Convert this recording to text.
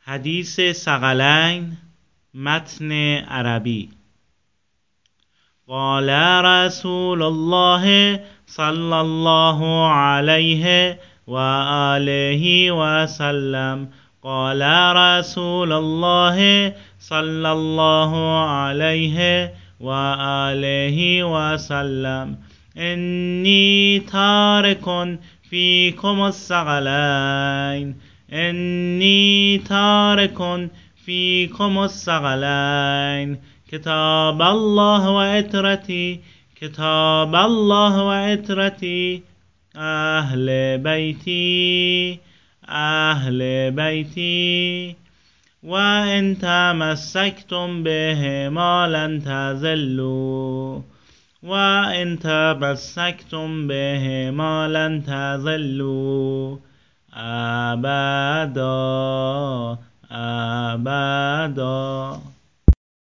حدیث ثقلین متن عربی. قال رسول الله صلی الله علیه و آله و سلم. قال رسول الله صلی الله علیه و آله و سلم. انی تارک فیکم الثقلین. انی تارک فیکم الثقلین. کتاب الله و عترتی. کتاب الله و عترتی. اهل بیتی. اهل بیتی. و ان تمسکتم بهما لن تضلوا. و ان تمسکتم بهما لن تضلوا ابدا ابدا.